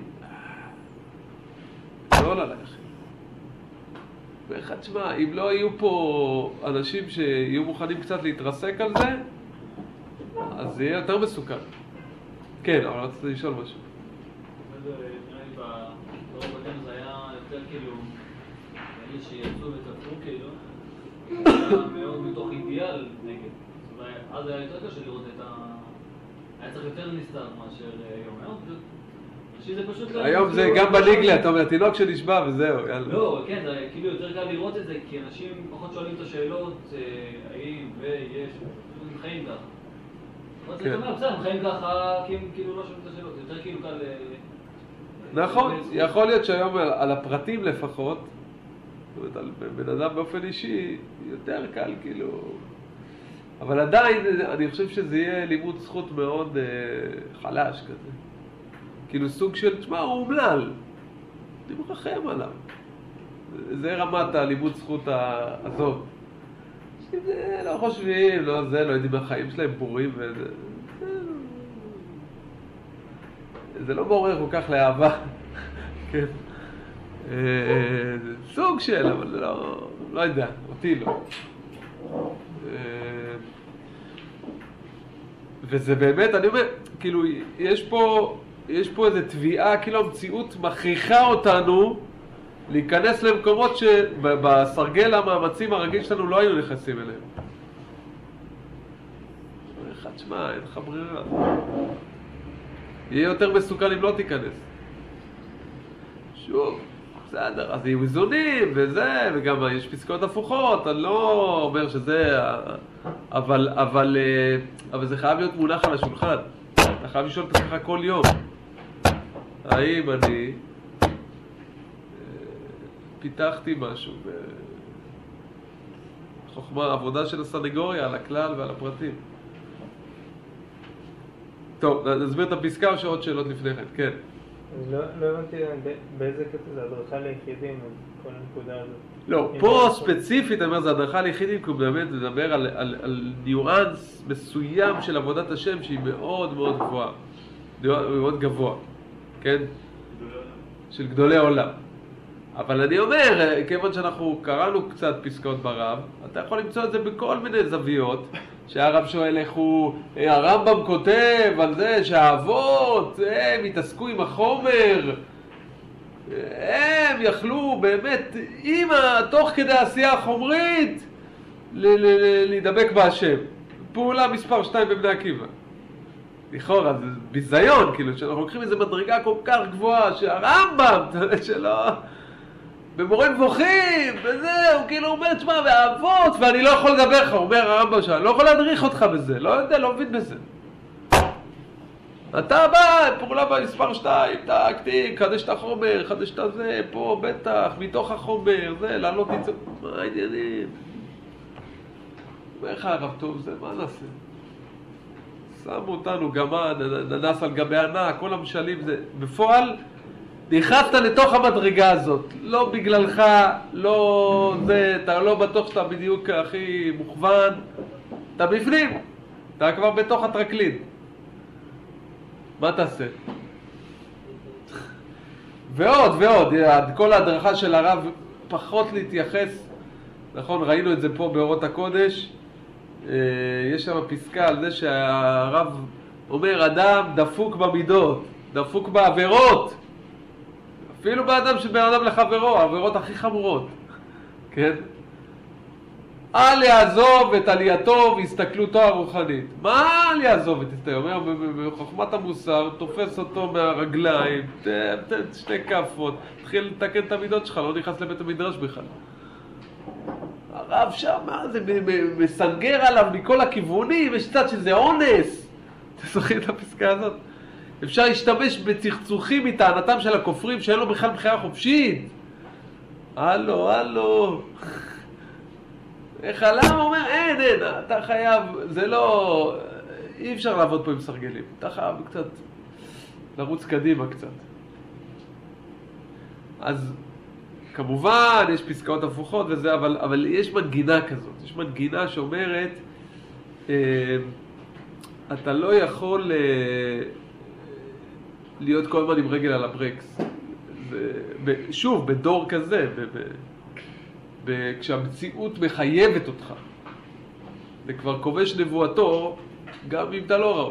לא ללכת. ואחד שמה, אם לא יהיו פה אנשים שיהיו מוכנים קצת להתרסק על זה, אז זה יהיה יותר מסוכן. כן, אבל רציתי לשאול משהו. נראה לי בדור בגן זה היה יותר כאילו, אלה שיצאו ותפרו כאילו, זה היה מאוד מתוך אידיאל נגד. אז היה יותר קשה לראות את ה... היה צריך יותר נסתר מאשר היום. היום זה פשוט... היום זה גם בניגלה, אתה אומר, תינוק שנשבע וזהו, יאללה. לא, כן, זה כאילו יותר קל לראות את זה, כי אנשים פחות שואלים את השאלות, האם ויש, הם חיים ככה. אז אתה אומר, בסדר, הם חיים ככה, כי הם כאילו לא שואלים את השאלות, זה יותר כאילו קל... נכון, יכול להיות שהיום על הפרטים לפחות, זאת אומרת, על בן אדם באופן אישי, יותר קל כאילו... אבל עדיין, אני חושב שזה יהיה לימוד זכות מאוד חלש כזה. כאילו סוג של, תשמע, הוא אומלל. אני מרחם עליו. זה רמת הלימוד זכות הזאת. זה לא חושבים, לא זה, לא יודעים החיים שלהם בורים וזה. זה לא מעורר כל כך לאהבה. כן. סוג של, אבל לא, לא יודע, אותי לא. וזה באמת, אני אומר, כאילו, יש פה... יש פה איזו תביעה, כאילו המציאות מכריחה אותנו להיכנס למקומות שבסרגל המאמצים הרגיל שלנו לא היינו נכנסים אליהם. אחד שמה, אין לך ברירה. יהיה יותר מסוכן אם לא תיכנס. שוב, בסדר, אז יהיו איזונים וזה, וגם יש פסקאות הפוכות, אני לא אומר שזה, אבל, אבל, אבל זה חייב להיות מונח על השולחן. אתה חייב לשאול את עצמך כל יום. האם אני פיתחתי משהו בחוכמה, עבודה של הסנגוריה על הכלל ועל הפרטים. טוב, נסביר את הפסקה או שעוד שאלות לפני כן, כן. אז לא, לא הבנתי באיזה קטע זה הדרכה ליחידים, כל הנקודה הזאת. לא, פה ספציפית, אני אומר, זה הדרכה ליחידים, כי הוא באמת מדבר על, על, על ניואנס מסוים של עבודת השם שהיא מאוד מאוד גבוהה, מאוד גבוה, כן? של גדולי עולם. אבל אני אומר, כיוון שאנחנו קראנו קצת פסקאות ברב, אתה יכול למצוא את זה בכל מיני זוויות, שהרב שואל איך הוא, הרמב"ם כותב על זה שהאבות, הם התעסקו עם החומר, הם יכלו באמת, עם תוך כדי העשייה החומרית, להידבק בהשם. פעולה מספר שתיים בבני עקיבא. לכאורה, זה ביזיון, כאילו, שאנחנו לוקחים איזו מדרגה כל כך גבוהה, שהרמב"ם, שלא... במורה נבוכים, וזהו, כאילו הוא אומר, תשמע, והאבות, ואני לא יכול לדבר לך, הוא אומר הרמב"ם שלנו, לא יכול להדריך אותך בזה, לא יודע, לא מבין בזה. אתה בא, פעולה במספר שתיים, טקטי, חדש את החומר, חדש את הזה, פה, בטח, מתוך החומר, זה, לעלות יצא, מה העניינים? אומר לך הרב טוב, זה, מה נעשה? שמו אותנו גמד, ננס על גבי ענק, כל המשלים, זה, בפועל, נכנסת לתוך המדרגה הזאת, לא בגללך, לא זה, אתה לא בטוח שאתה בדיוק הכי מוכוון, אתה בפנים, אתה כבר בתוך הטרקלין. מה תעשה? ועוד ועוד, כל ההדרכה של הרב פחות להתייחס, נכון, ראינו את זה פה באורות הקודש, יש שם פסקה על זה שהרב אומר, אדם דפוק במידות, דפוק בעבירות, אפילו באדם שבן אדם לחברו, העבירות הכי חמורות, כן? אל יעזוב את עלייתו והסתכלותו הרוחנית. מה אל יעזוב את זה? אומר, בחוכמת המוסר, תופס אותו מהרגליים, תן שתי כפות, תתחיל לתקן את המידות שלך, לא נכנס לבית המדרש בכלל. הרב שם, מה זה, מסנגר עליו מכל הכיוונים, יש קצת שזה אונס. אתם זוכרים את הפסקה הזאת? אפשר להשתמש בצחצוחים מטענתם של הכופרים שאין לו בכלל בחירה חופשית. הלו, הלו. איך למה אומר, אין, אין, אתה חייב, זה לא, אי אפשר לעבוד פה עם סרגלים. אתה חייב קצת לרוץ קדימה קצת. אז כמובן יש פסקאות הפוכות וזה, אבל, אבל יש מנגינה כזאת. יש מנגינה שאומרת, אה, אתה לא יכול... אה, להיות כל הזמן עם רגל על הברקס. ב- שוב, בדור כזה, ב- ב- ב- כשהמציאות מחייבת אותך, וכבר כובש נבואתו, גם אם אתה לא ראוי.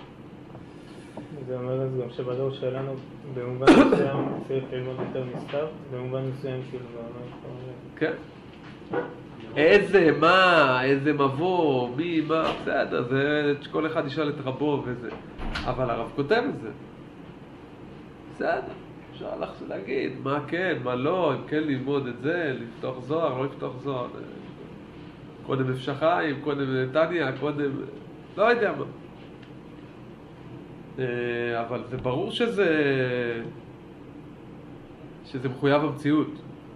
זה אומר אז גם שבדור שלנו, במובן מסוים צריך ללמוד יותר מסתר, במובן מסוים כאילו לא... כן. איזה, מה, איזה מבוא, מי, מה, בסדר, זה כל אחד ישאל את רבו וזה. אבל הרב כותב את זה. בסדר, אפשר לך להגיד מה כן, מה לא, אם כן ללמוד את זה, לפתוח זוהר, לא לפתוח זוהר, קודם אפשחיים, קודם נתניה, קודם, לא יודע מה. אבל זה ברור שזה, שזה מחויב המציאות.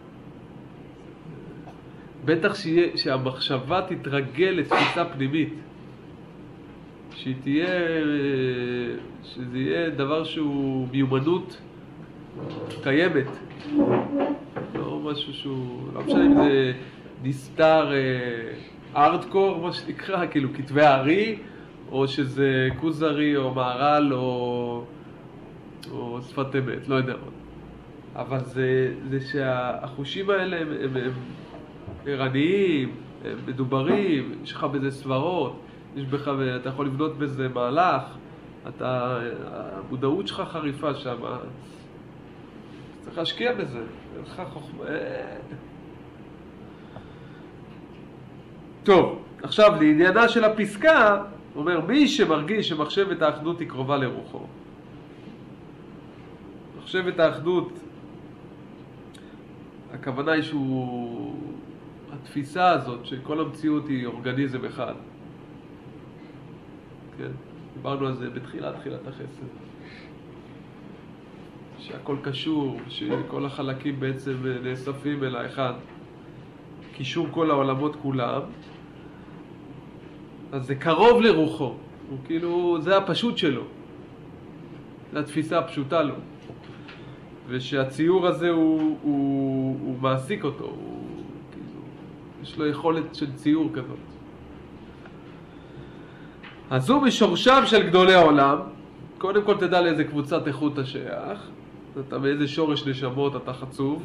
בטח שיה, שהמחשבה תתרגל לתפיסה פנימית. שהיא תהיה, שזה יהיה דבר שהוא מיומנות קיימת. לא משהו שהוא, לא משנה אם זה נסתר ארדקור, מה שנקרא, כאילו כתבי הארי, או שזה כוזרי או מערל או, או שפת אמת, לא יודע מה. אבל זה, זה שהחושים האלה הם, הם, הם ערניים, הם מדוברים, יש לך בזה סברות, יש בך, אתה יכול לבנות בזה מהלך, אתה, המודעות שלך חריפה שם, צריך להשקיע בזה, אין לך חוכמה. טוב, עכשיו לעניינה של הפסקה, אומר מי שמרגיש שמחשבת האחדות היא קרובה לרוחו. מחשבת האחדות הכוונה היא שהוא... התפיסה הזאת שכל המציאות היא אורגניזם אחד. כן? דיברנו על זה בתחילת, תחילת החסד. שהכל קשור, שכל החלקים בעצם נאספים אל האחד. קישור כל העולמות כולם. אז זה קרוב לרוחו. הוא כאילו, זה הפשוט שלו. זו התפיסה הפשוטה לו. ושהציור הזה הוא, הוא, הוא מעסיק אותו. הוא, כאילו, יש לו יכולת של ציור כזאת. אז הוא משורשם של גדולי העולם. קודם כל תדע לאיזה קבוצת איכות אתה שייך. אתה באיזה שורש נשמות אתה חצוב.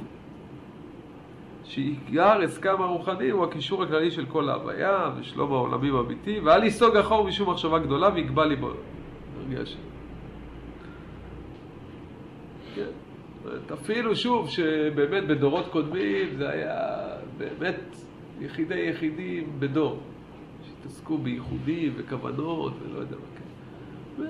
שעיקר הסכם הרוחני הוא הקישור הכללי של כל ההוויה ושלום העולמים האמיתי, ואל יסוג אחור משום מחשבה גדולה ויקבע לי בו. הרגש. כן. אפילו שוב שבאמת בדורות קודמים זה היה באמת יחידי יחידים בדור. שהתעסקו בייחודים וכוונות ולא יודע מה כן.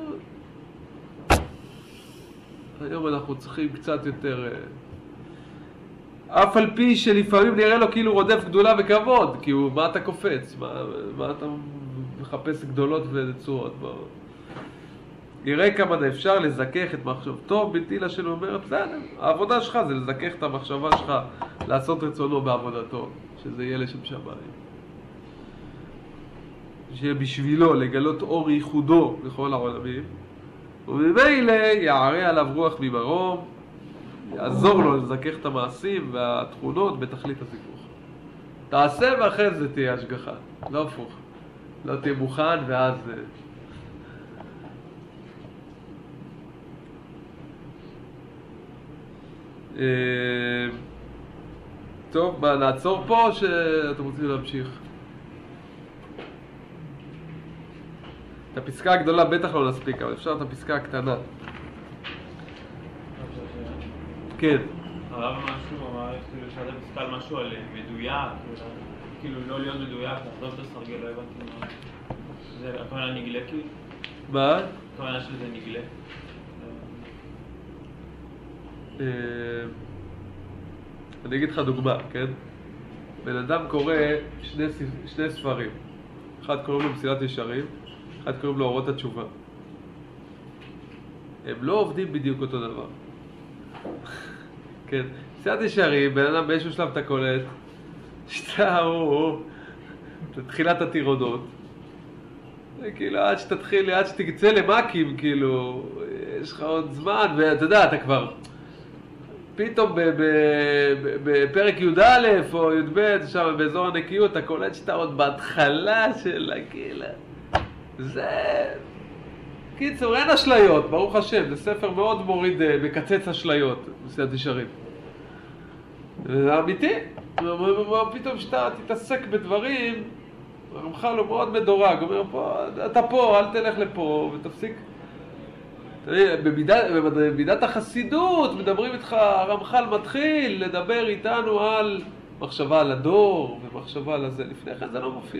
היום אנחנו צריכים קצת יותר... אף על פי שלפעמים נראה לו כאילו רודף גדולה וכבוד, כי הוא, מה אתה קופץ? מה, מה אתה מחפש גדולות וצורות? נראה כמה אפשר לזכך את מחשבתו, בלתי לה שלו אומרת, בסדר, העבודה שלך זה לזכך את המחשבה שלך, לעשות רצונו בעבודתו, שזה יהיה לשם שמיים. שיהיה בשבילו לגלות אור ייחודו בכל העולמים, וממילא יערה עליו רוח ממרום, יעזור לו לזכך את המעשים והתכונות בתכלית הזיכוך. תעשה ואחרי זה תהיה השגחה, לא הפוך. לא תהיה מוכן ואז... טוב, מה, נעצור פה או שאתם רוצים להמשיך? את הפסקה הגדולה בטח לא נספיק, אבל אפשר את הפסקה הקטנה. כן. הרב משהו, אמר, כאילו, שאתה פסקה על משהו על מדויק, כאילו לא להיות מדויק, לחזור את הסרגל, לא הבנתי מה. זה הכוונה נגלה כאילו? מה? הכוונה שזה נגלה. אני אגיד לך דוגמה, כן? בן אדם קורא שני, שני ספרים. אחד קוראים לו מסילת ישרים, אחד קוראים לו אורות התשובה. הם לא עובדים בדיוק אותו דבר. כן, מסילת ישרים, בן אדם באיזשהו שלב אתה קולט, שאתה הוא, תתחילת הטירונות. כאילו, עד שתתחיל, עד שתקצא למקים, כאילו, יש לך עוד זמן, ואתה יודע, אתה כבר... פתאום בפרק י' א' או י' ב', שם באזור הנקיות, אתה קולט שאתה עוד בהתחלה של הקהילה. זה... קיצור, אין אשליות, ברוך השם, זה ספר מאוד מוריד, מקצץ אשליות, מסילת ישרים. זה אמיתי. פתאום שאתה תתעסק בדברים, הרמח"ל הוא מאוד מדורג, הוא אומר, פה, אתה פה, אל תלך לפה, ותפסיק. במידת, במידת החסידות מדברים איתך, הרמח"ל מתחיל לדבר איתנו על מחשבה על הדור ומחשבה על הזה. לפני כן זה לא מופיע.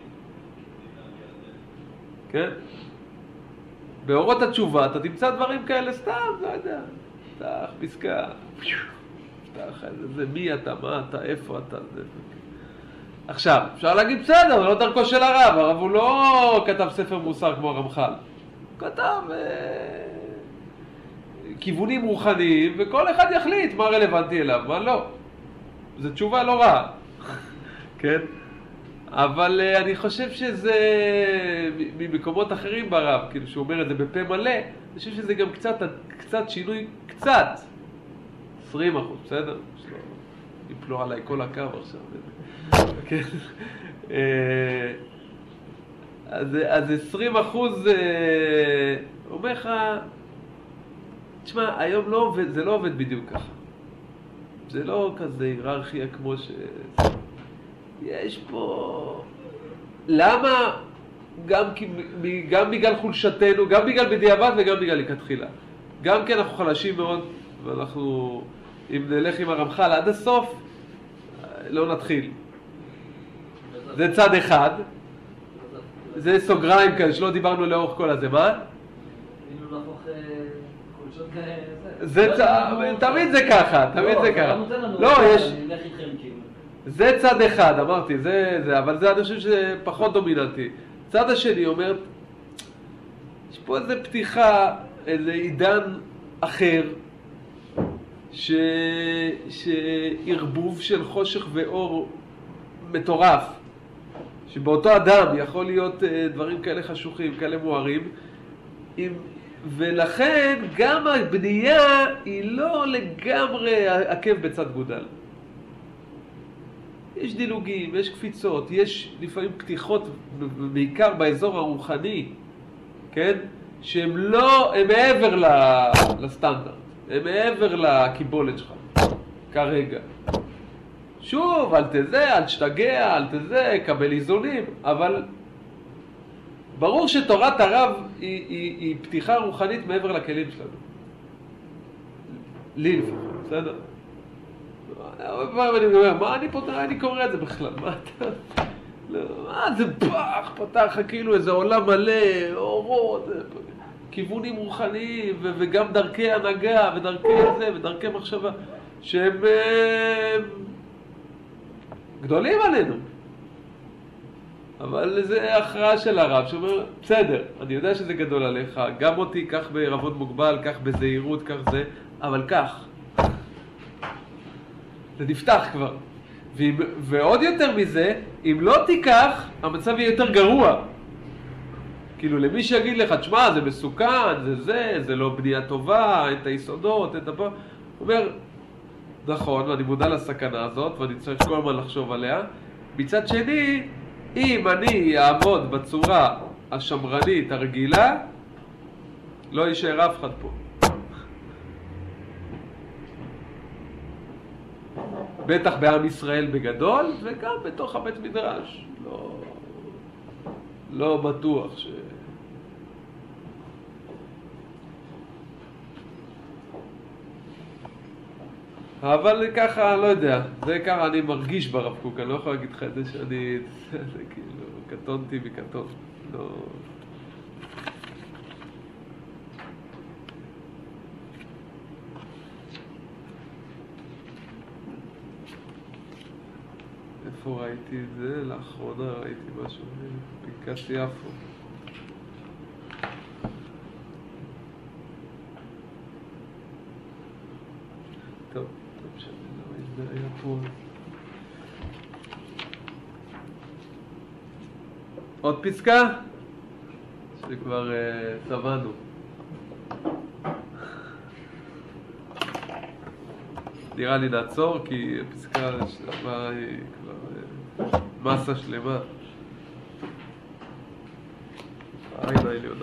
כן? באורות התשובה אתה תמצא דברים כאלה סתם, לא יודע. פתח פסקה. פתח איזה מי אתה, מה אתה, איפה אתה. זה... עכשיו, אפשר להגיד בסדר, זה לא דרכו של הרב. הרב הוא לא כתב ספר מוסר כמו הרמח"ל. כתב אה, כיוונים רוחניים, וכל אחד יחליט מה רלוונטי אליו, מה לא. זו תשובה לא רעה, כן? אבל אה, אני חושב שזה, ממקומות אחרים ברב, כאילו שהוא אומר את זה בפה מלא, אני חושב שזה גם קצת, קצת שינוי, קצת, עשרים אחוז, בסדר? שלא יפלו עליי כל הקו עכשיו. כן? אה, אז, אז עשרים אחוז אה, אומר לך, תשמע, היום לא עובד, זה לא עובד בדיוק ככה. זה לא כזה היררכיה כמו ש... יש פה... למה? גם, גם בגלל חולשתנו, גם בגלל בדיעבד וגם בגלל לכתחילה. גם כן אנחנו חלשים מאוד, ואנחנו, אם נלך עם הרמח"ל עד הסוף, לא נתחיל. זה צד אחד. זה סוגריים כאלה שלא דיברנו לאורך כל הזה, מה? כאילו להפוך חולשות זה... זה צ- תמיד זה ככה, תמיד זה ככה. לא, יש... נלך איתכם כאילו. זה צד אחד, אמרתי, זה, זה, אבל זה אני חושב שזה פחות דומיננטי. צד השני אומר, יש פה איזה פתיחה, איזה עידן אחר, ש... שערבוב של חושך ואור מטורף, שבאותו אדם יכול להיות דברים כאלה חשוכים, כאלה מוארים, עם... ולכן גם הבנייה היא לא לגמרי עקב בצד גודל. יש דילוגים, יש קפיצות, יש לפעמים פתיחות, בעיקר באזור הרוחני, כן? שהם לא, הם מעבר לסטנדרט, הם מעבר לקיבולת שלך, כרגע. שוב, אל תזה, אל תשתגע, אל תזה, קבל איזונים, אבל ברור שתורת הרב היא, היא, היא פתיחה רוחנית מעבר לכלים שלנו. לי לפחות, בסדר? אני אומר, מה אני פותח, אני קורא את זה בכלל, מה אתה... לא, מה זה פח, פתח כאילו איזה עולם מלא, אורות, כיוונים רוחניים, ו- וגם דרכי הנהגה, ודרכי זה, ודרכי מחשבה, שהם גדולים עלינו. אבל זה הכרעה של הרב, שאומר, בסדר, אני יודע שזה גדול עליך, גם אותי, כך בערבון מוגבל, כך בזהירות, כך זה, אבל כך. זה נפתח כבר. ואם, ועוד יותר מזה, אם לא תיקח, המצב יהיה יותר גרוע. כאילו, למי שיגיד לך, תשמע, זה מסוכן, זה זה, זה לא בנייה טובה, אין את היסודות, אין את הפעם. הוא אומר, נכון, ואני מודע לסכנה הזאת, ואני צריך כל הזמן לחשוב עליה. מצד שני, אם אני אעמוד בצורה השמרנית, הרגילה, לא יישאר אף אחד פה. בטח בעם ישראל בגדול, וגם בתוך הבית מדרש. לא, לא בטוח ש... אבל ככה, לא יודע, זה ככה אני מרגיש ברב קוק, אני לא יכול להגיד לך את זה שאני, זה כאילו, קטונתי מקטון, לא... איפה ראיתי את זה? לאחרונה ראיתי משהו, פנקס יפו. טוב, טוב שאני לא ראיתי, זה היה פה. עוד פסקה? שכבר uh, סבנו. נראה לי נעצור, כי הפסקה שלמה היא כבר מסה שלמה. העין העליונה.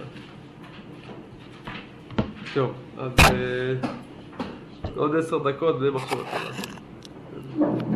טוב, אז עוד עשר דקות זה מחשבות.